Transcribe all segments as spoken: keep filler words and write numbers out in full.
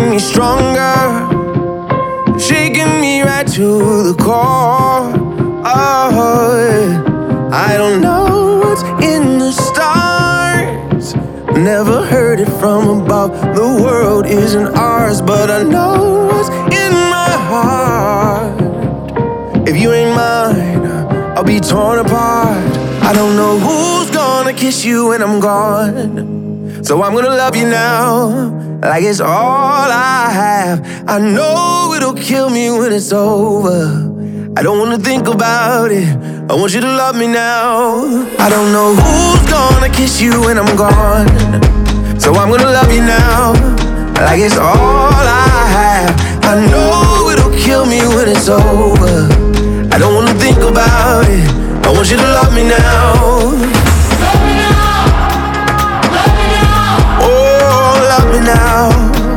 making me stronger, shaking me right to the core. Oh, yeah. I don't know what's in the stars, never heard it from above. The world isn't ours, but I know what's in my heart. If you ain't mine, I'll be torn apart. I don't know who's gonna kiss you when I'm gone, so I'm gonna love you now, like it's all I have. I know it'll kill me when it's over. I don't wanna think about it, I want you to love me now. I don't know who's gonna kiss you when I'm gone, so I'm gonna love you now, like it's all I have. I know it'll kill me when it's over. I don't wanna think about it, I want you to love me now. Love me now, love me now. Oh, love me now.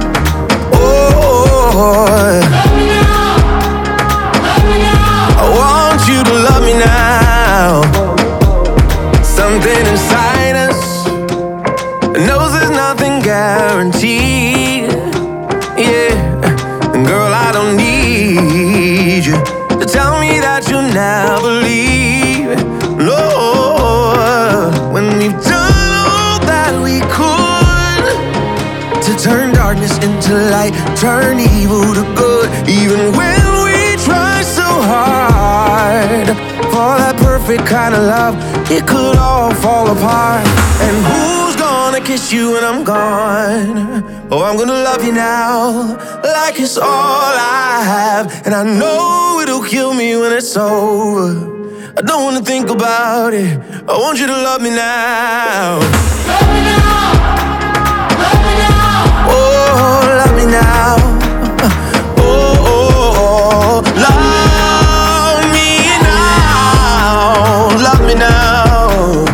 Oh, love me now, love me now. I want you to love me now. Something inside us knows there's nothing guaranteed. Yeah, and girl, I don't need you to tell me that you'll never leave. No, when we've done all that we could to turn darkness into light, turn evil to good. Even when we try so hard for that perfect kind of love, it could all fall apart. And who's gonna kiss you when I'm gone? Oh, I'm gonna love you now, like it's all I have. And I know it'll kill me when it's over. I don't wanna think about it, I want you to love me now. Love me now, love me now. Oh, love me now. Oh, oh, oh, love me now. Love me now.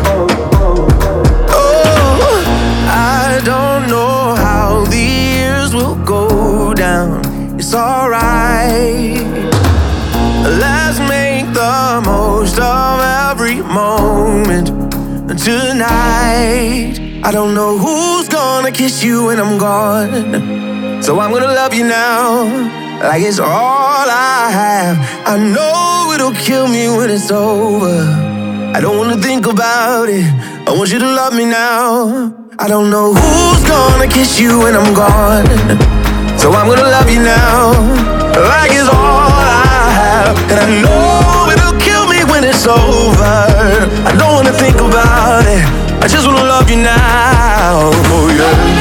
Oh, I don't know how the years will go down. It's alright. Let's make the most of every moment tonight. I don't know who's gonna kiss you when I'm gone, so I'm gonna love you now, like it's all I have. I know it'll kill me when it's over. I don't wanna think about it, I want you to love me now. I don't know who's gonna kiss you when I'm gone, so I'm gonna love you now, like it's all I have. And I know it'll kill me when it's over. I don't wanna think about it, I just wanna love you now. Oh yeah.